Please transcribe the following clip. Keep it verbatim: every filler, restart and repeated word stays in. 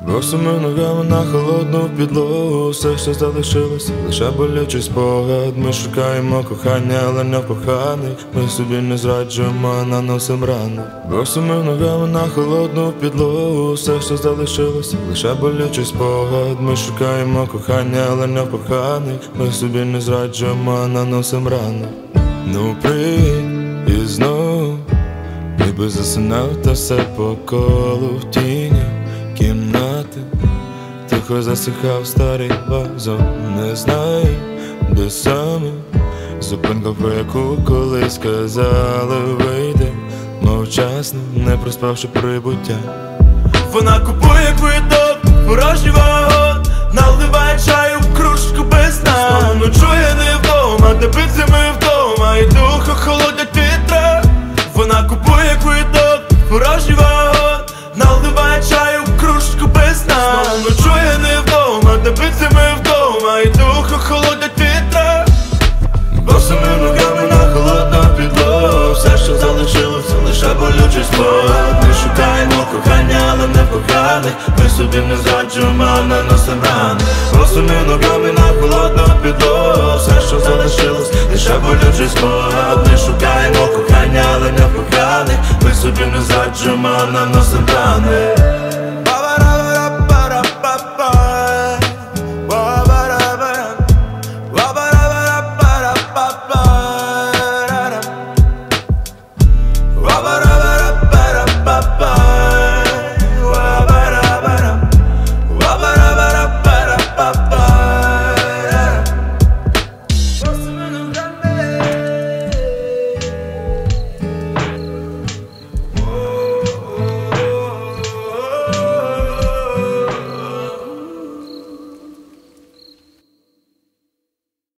Босими ногами на холодну підлогу. Все, що залишилось, лише болючий спогад. Ми шукаємо кохання, але не в коханих. Ми собі не зраджуємо, а наносим рани. Босими ногами на холодну підлогу. Все, що залишилось, лише болючий спогад. Ми шукаємо кохання, але не в коханих. Ми собі не зраджуємо, а наносим рани. Ну приїдь і знов, ніби засинав, та все по колу в тінях кімнати. Тихо засихав старий вазон. Не знаю, де саме зупинка, про яку колись казали, вийде мовчасно, не проспавши прибуття. Вона купує квиток, порожній вагон, наливає чаю в кружку без дна. Знову ночує не вдома, де бицями вдома, і дух охолодять вітра. Вона купує квиток, порожній вагон, наливає чаю в кружку без дна. Знову ночує не вдома, де бицями вдома, і дух охолодять вітра. Босими ногами на холодну підлогу. Все, що залишилося, лише болючий спогад. Ми шукаємо кохання, але не в коханих. Ми собі не зраджуємо, а наносим рани. Босими ногами на холодну підлогу. Все, що залишилось, лише болючий спогад. Ми шукаємо кохання, але не в коханих. Ми собі не зраджуємо, а наносим